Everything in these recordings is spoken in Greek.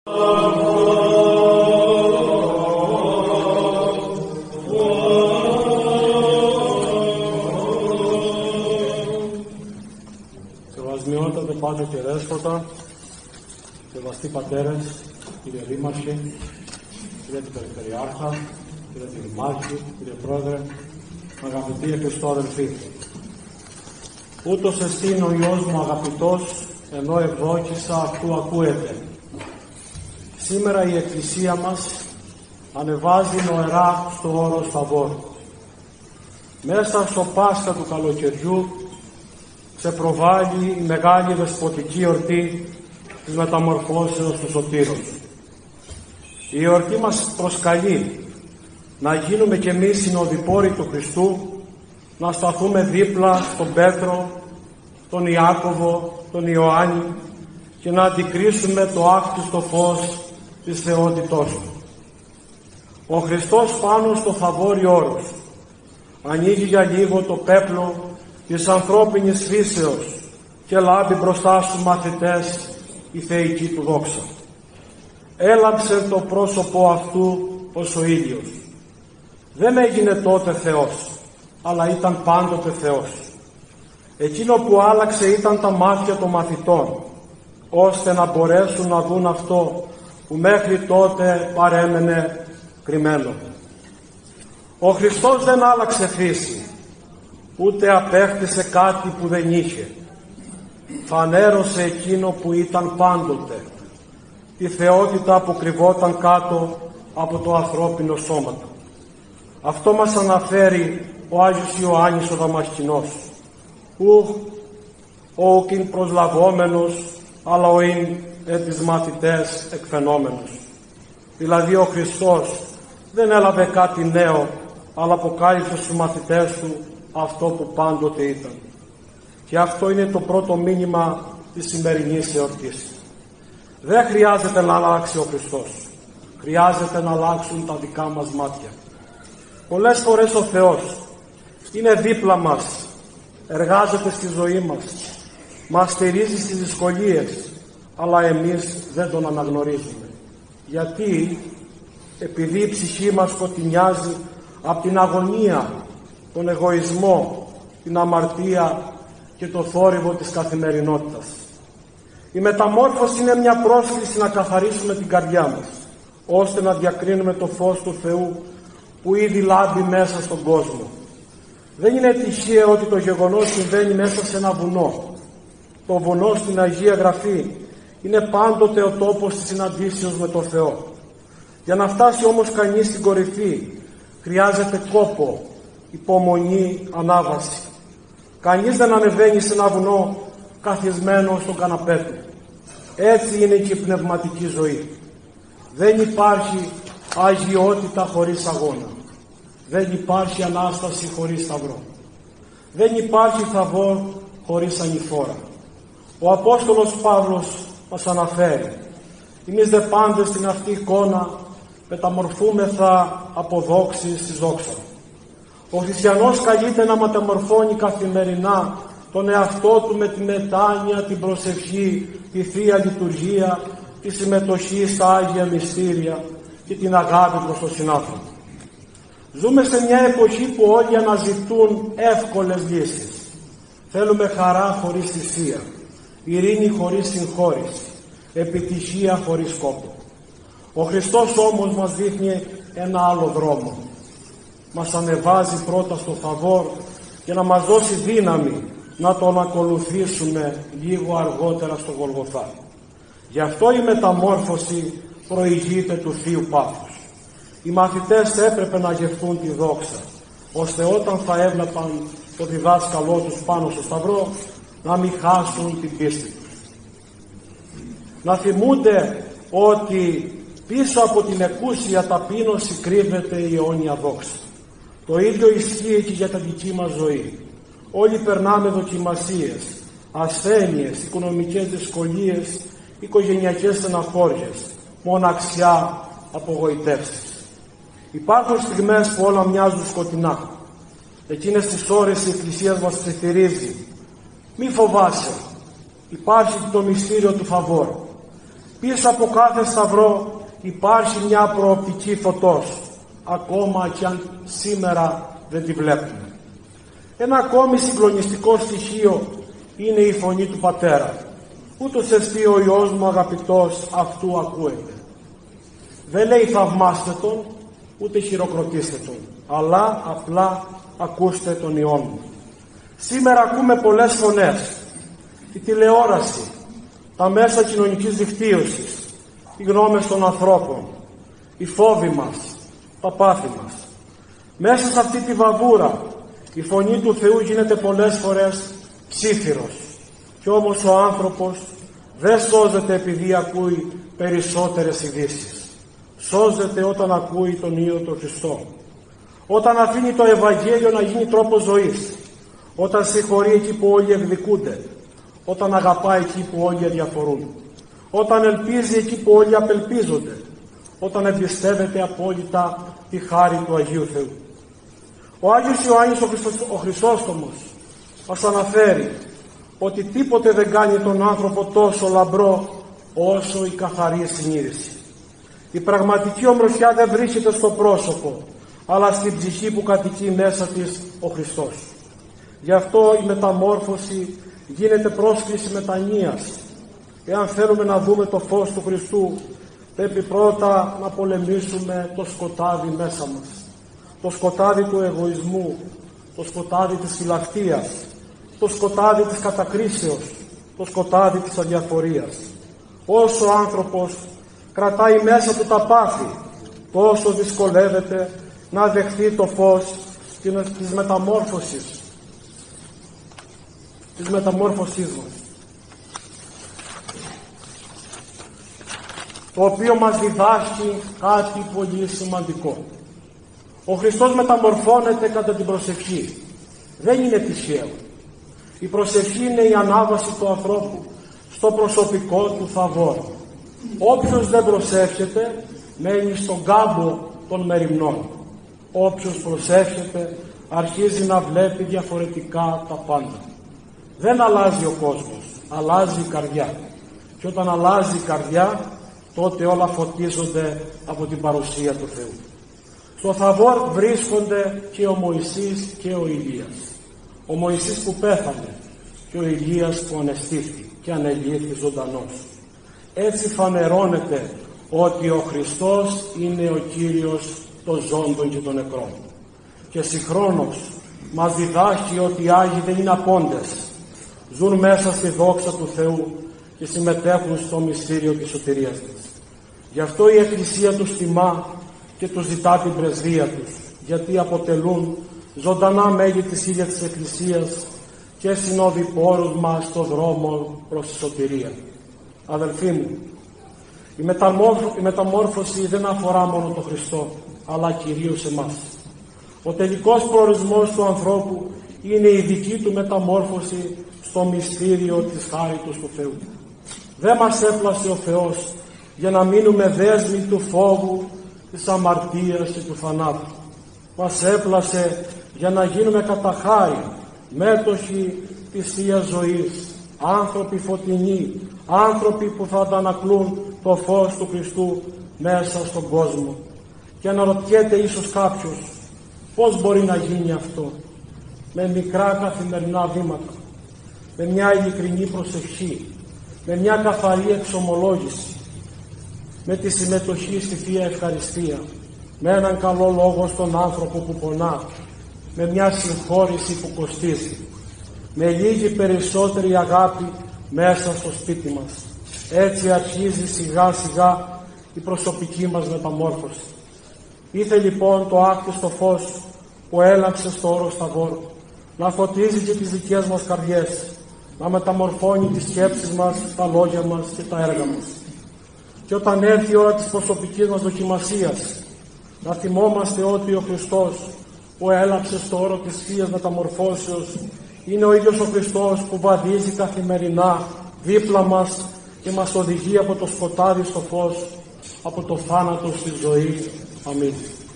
Σεβασμιότατε Πάτερ και Δέσποτα, σεβαστοί πατέρες, κύριε Δήμαρχε, κύριε την Περιφερειάρχα, κύριε τη Δημάρχη, κύριε Πρόεδρε, αγαπητοί Χριστόδελφοι. Ούτως εστίν ο Υιός μου αγαπητός, ενώ ευδόκησα αυτού ακούεται. Σήμερα η Εκκλησία μας ανεβάζει νοερά στο όρος Θαβόρ. Μέσα στο Πάσχα του καλοκαιριού ξεπροβάλλει η μεγάλη δεσποτική εορτή της μεταμορφώσεως του Σωτήρος. Η εορτή μας προσκαλεί να γίνουμε κι εμείς συνοδοιπόροι του Χριστού, να σταθούμε δίπλα στον Πέτρο, τον Ιάκωβο, τον Ιωάννη και να αντικρίσουμε το άκτιστο φως της θεότητός του. Ο Χριστός πάνω στο Θαβόρι όρος ανοίγει για λίγο το πέπλο της ανθρώπινης φύσεως και λάμπει μπροστά στους μαθητές η θεϊκή του δόξα. Έλαμψε το πρόσωπο αυτού ως ο ήλιος. Δεν έγινε τότε Θεός, αλλά ήταν πάντοτε Θεός. Εκείνο που άλλαξε ήταν τα μάτια των μαθητών, ώστε να μπορέσουν να δουν αυτό που μέχρι τότε παρέμενε κρυμμένο. Ο Χριστός δεν άλλαξε φύση, ούτε απέκτησε κάτι που δεν είχε. Φανέρωσε εκείνο που ήταν πάντοτε, τη θεότητα που κρυβόταν κάτω από το ανθρώπινο σώμα του. Αυτό μας αναφέρει ο Άγιος Ιωάννης ο Δαμασκηνός, που όκειν προσλαβόμενος, αλλά οίν τις μαθητές εκφαινόμενος. Δηλαδή ο Χριστός δεν έλαβε κάτι νέο, αλλά αποκάλυψε στους μαθητές του αυτό που πάντοτε ήταν. Και αυτό είναι το πρώτο μήνυμα της σημερινής εορτής. Δεν χρειάζεται να αλλάξει ο Χριστός. Χρειάζεται να αλλάξουν τα δικά μας μάτια. Πολλές φορές ο Θεός είναι δίπλα μας, εργάζεται στη ζωή μας στηρίζει στις δυσκολίες, αλλά εμείς δεν τον αναγνωρίζουμε. Γιατί? Επειδή η ψυχή μας σκοτεινιάζει από την αγωνία, τον εγωισμό, την αμαρτία και το θόρυβο της καθημερινότητας. Η μεταμόρφωση είναι μια πρόσκληση να καθαρίσουμε την καρδιά μας, ώστε να διακρίνουμε το φως του Θεού που ήδη λάμπει μέσα στον κόσμο. Δεν είναι τυχαίο ότι το γεγονός συμβαίνει μέσα σε ένα βουνό. Το βουνό στην Αγία Γραφή είναι πάντοτε ο τόπος της συναντήσεως με τον Θεό. Για να φτάσει όμως κανείς στην κορυφή χρειάζεται κόπο, υπομονή, ανάβαση. Κανείς δεν ανεβαίνει σε ένα βουνό καθισμένο στον καναπέ του. Έτσι είναι και η πνευματική ζωή. Δεν υπάρχει αγιότητα χωρίς αγώνα. Δεν υπάρχει Ανάσταση χωρίς Σταυρό. Δεν υπάρχει Θαβόρ χωρίς ανηφόρα. Ο Απόστολος Παύλος μας αναφέρει: εμείς δε πάντες στην αυτή εικόνα μεταμορφούμεθα από δόξη στη δόξα. Ο χριστιανός καλείται να μεταμορφώνει καθημερινά τον εαυτό του με τη μετάνοια, την προσευχή, τη Θεία Λειτουργία, τη συμμετοχή στα Άγια Μυστήρια και την αγάπη προς τον συνάνθρωπο. Ζούμε σε μια εποχή που όλοι αναζητούν εύκολες λύσεις. Θέλουμε χαρά χωρίς θυσία, ειρήνη χωρίς συγχώρηση, επιτυχία χωρίς κόπο. Ο Χριστός όμως μας δείχνει ένα άλλο δρόμο. Μας ανεβάζει πρώτα στο Θαβόρ και να μας δώσει δύναμη να τον ακολουθήσουμε λίγο αργότερα στο Γολγοθά. Γι' αυτό η μεταμόρφωση προηγείται του Θείου Πάθους. Οι μαθητές έπρεπε να γευτούν τη δόξα, ώστε όταν θα έβλεπαν το διδάσκαλό τους πάνω στο Σταυρό να μην χάσουν την πίστη τους. Να θυμούνται ότι πίσω από την εκούσια ταπείνωση κρύβεται η αιώνια δόξα. Το ίδιο ισχύει και για τα δική μας ζωή. Όλοι περνάμε δοκιμασίες, ασθένειες, οικονομικές δυσκολίες, οικογενειακές στεναχώριες, μοναξιά, απογοητεύσεις. Υπάρχουν στιγμές που όλα μοιάζουν σκοτεινά. Εκείνες τις ώρες η Εκκλησία μας ψιθυρίζει: μη φοβάσαι, υπάρχει το μυστήριο του Θαβόρ. Πίσω από κάθε σταυρό υπάρχει μια προοπτική φωτός, ακόμα κι αν σήμερα δεν τη βλέπουμε. Ένα ακόμη συγκλονιστικό στοιχείο είναι η φωνή του Πατέρα. Ούτως εστί ο Υιός μου αγαπητός, αυτού ακούεται. Δεν λέει θαυμάστε τον, ούτε χειροκροτήστε τον, αλλά απλά ακούστε τον Υιό μου. Σήμερα ακούμε πολλές φωνές. Η τηλεόραση, τα μέσα κοινωνικής δικτύωσης, οι γνώμες των ανθρώπων, οι φόβοι μας, τα πάθη μας. Μέσα σε αυτή τη βαβούρα η φωνή του Θεού γίνεται πολλές φορές ψήφιρος. Κι όμως ο άνθρωπος δεν σώζεται επειδή ακούει περισσότερες ειδήσεις. Σώζεται όταν ακούει τον Υιό τον Χριστό. Όταν αφήνει το Ευαγγέλιο να γίνει τρόπος ζωής. Όταν συγχωρεί εκεί που όλοι εκδικούνται. Όταν αγαπάει εκεί που όλοι αδιαφορούν. Όταν ελπίζει εκεί που όλοι απελπίζονται. Όταν εμπιστεύεται απόλυτα τη χάρη του Αγίου Θεού. Ο Άγιος Ιωάννης ο Χρυσόστομος μας αναφέρει ότι τίποτε δεν κάνει τον άνθρωπο τόσο λαμπρό όσο η καθαρή συνείδηση. Η πραγματική ομορφιά δεν βρίσκεται στο πρόσωπο, αλλά στην ψυχή που κατοικεί μέσα της ο Χριστός. Γι' αυτό η μεταμόρφωση γίνεται πρόσκληση μετανοίας. Εάν θέλουμε να δούμε το φως του Χριστού, πρέπει πρώτα να πολεμήσουμε το σκοτάδι μέσα μας. Το σκοτάδι του εγωισμού, το σκοτάδι της φιλαυτίας, το σκοτάδι της κατακρίσεως, το σκοτάδι της αδιαφορίας. Όσο ο άνθρωπος κρατάει μέσα του τα πάθη, τόσο δυσκολεύεται να δεχθεί το φως της μεταμόρφωσης μας, το οποίο μας διδάσκει κάτι πολύ σημαντικό. Ο Χριστός μεταμορφώνεται κατά την προσευχή. Δεν είναι τυχαίο. Η προσευχή είναι η ανάβαση του ανθρώπου στο προσωπικό του θαβόρ. Όποιος δεν προσεύχεται μένει στον κάμπο των μεριμνών. Όποιος προσεύχεται αρχίζει να βλέπει διαφορετικά τα πάντα. Δεν αλλάζει ο κόσμος, αλλάζει η καρδιά. Και όταν αλλάζει η καρδιά, τότε όλα φωτίζονται από την παρουσία του Θεού. Στο Θαβόρ βρίσκονται και ο Μωυσής και ο Ηλίας. Ο Μωυσής που πέθανε και ο Ηλίας που ανεστήθη και ανελήφθη ζωντανός. Έτσι φανερώνεται ότι ο Χριστός είναι ο Κύριος των ζώντων και των νεκρών. Και συγχρόνως μας διδάσκει ότι οι Άγιοι δεν είναι απόντες. Ζουν μέσα στη δόξα του Θεού και συμμετέχουν στο μυστήριο της σωτηρίας της. Γι' αυτό η Εκκλησία τους τιμά και τους ζητά την πρεσβεία τους, γιατί αποτελούν ζωντανά μέλη της ίδιας της Εκκλησίας και συνοδοιπόρους μας στο δρόμο προς τη σωτηρία. Αδελφοί μου, η μεταμόρφωση δεν αφορά μόνο τον Χριστό, αλλά κυρίως εμάς. Ο τελικός προορισμός του ανθρώπου είναι η δική του μεταμόρφωση στο μυστήριο της χάριτος του Θεού. Δεν μας έπλασε ο Θεός για να μείνουμε δέσμοι του φόβου, της αμαρτίας και του θανάτου. Μας έπλασε για να γίνουμε κατά χάρη μέτοχοι της Θείας Ζωής, άνθρωποι φωτεινοί, άνθρωποι που θα αντανακλούν το φως του Χριστού μέσα στον κόσμο. Και αναρωτιέται ίσως κάποιος, πώς μπορεί να γίνει αυτό? Με μικρά καθημερινά βήματα, με μια ειλικρινή προσευχή, με μια καθαρή εξομολόγηση, με τη συμμετοχή στη Θεία Ευχαριστία, με έναν καλό λόγο στον άνθρωπο που πονά, με μια συγχώρηση που κοστίζει, με λίγη περισσότερη αγάπη μέσα στο σπίτι μας. Έτσι αρχίζει σιγά σιγά η προσωπική μας μεταμόρφωση. Ήθε λοιπόν το άκτιστο φως που έλαξε στο όρος Θαβόρ να φωτίζει και τις δικές μας καρδιές, να μεταμορφώνει τις σκέψεις μας, τα λόγια μας και τα έργα μας. Και όταν έρθει η ώρα της προσωπικής μας δοκιμασίας, να θυμόμαστε ότι ο Χριστός που έλαψε στο όρο της Θείας Μεταμορφώσεως είναι ο ίδιος ο Χριστός που βαδίζει καθημερινά δίπλα μας και μας οδηγεί από το σκοτάδι στο φως, από το θάνατο στη ζωή. Αμήν.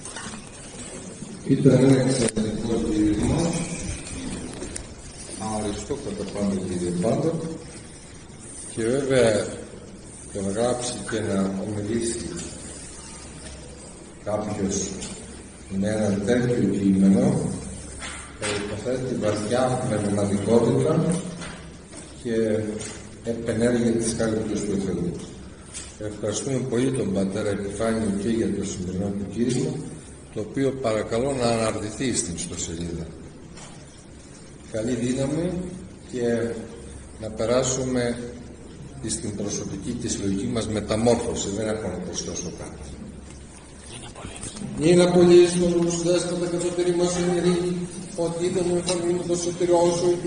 Ήταν ένα εξαιρετικό κήρυγμα, αριστό κατά πάντα κύριε Πάντο, και βέβαια το να γράψει και να ομιλήσει κάποιος με ένα τέτοιο κείμενο υποθέτει βαθιά πνευματικότητα και επενέργεια της χάριτος του Θεού. Ευχαριστούμε πολύ τον Πατέρα Επιφάνιο και για το σημερινό του κήρυγμα, το οποίο παρακαλώ να αναρτηθεί στην ιστοσελίδα. Καλή δύναμη και να περάσουμε στην προσωπική και συλλογική μας μεταμόρφωση. Δεν έχω να προσθέσω κάτι. Είναι πολύ εις δέσποτα κατώτερη μας ενηρή, ότι είδαμε φανήν το σωτηριό σου